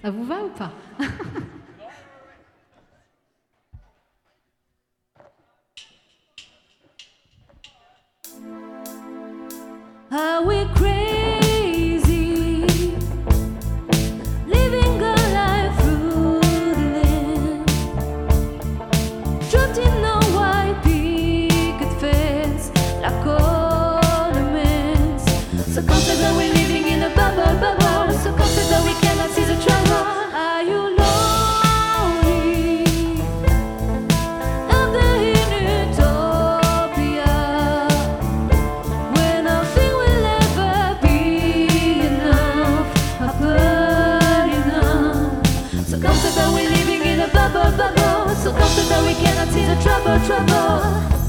Ça vous va ou pas? Are we crazy, living a life through the land, trapped in a white picket fence, like ornaments? So comforted that we're living in a bubble, bubble. So comforted that we cannot see the trouble. Are you lonely? Up there in utopia, where nothing will ever be enough, happen enough. So comforted that we're living in a bubble, bubble. So comforted that we cannot see the trouble, trouble.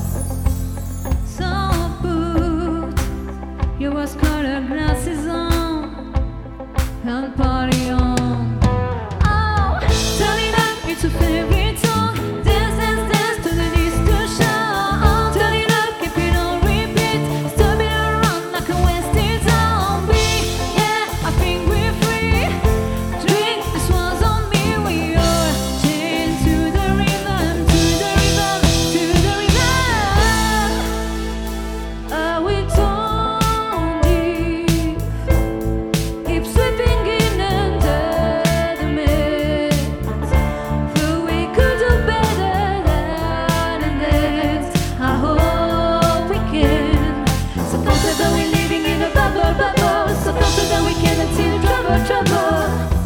So put your rose-colored glasses on and party on. Oh, turn it up, it's your favorite song. Dance, dance, dance to the distortion. Turn it up, keep it on repeat. Stir it around like a wasted zombie. Yeah, I think we're free. Drink, this one's on me. We are chained to the rhythm, to the rhythm, to the rhythm. Are we torn deep? Keep sweeping in under the mess. Though we could do better than this, I hope we can. So comforted that we're living in a bubble, bubble. So comforted that we cannot see the trouble, trouble.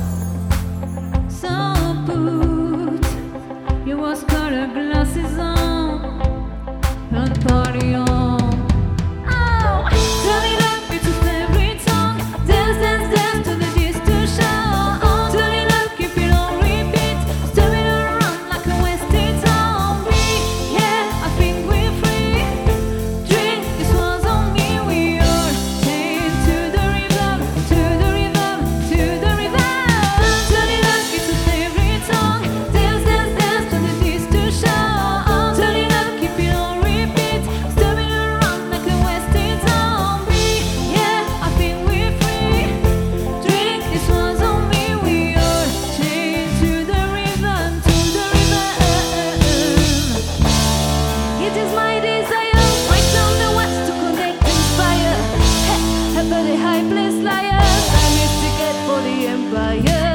So put your rose-colored glasses on and party on. Oh, turn it up, it's your favorite song. Dance, dance, dance to the distortion. Turn it up, keep it on repeat. Stir it around like a wasted zombie. Yeah, I think we're free. Drink, this one's on me. We are chained to the rhythm, to the rhythm, to the rhythm. Turn it up, it's your favorite song. Dance, dance, dance to the distortion. Turn it up, keep it on repeat. Stir it around like a wasted zombie. Yeah, I think we're free. Drink, this one's on me. We are chained to the rhythm, to the rhythm. It is my desire, right down the west to connect, inspire. Hey, a very high place liar. I need to get for the empire.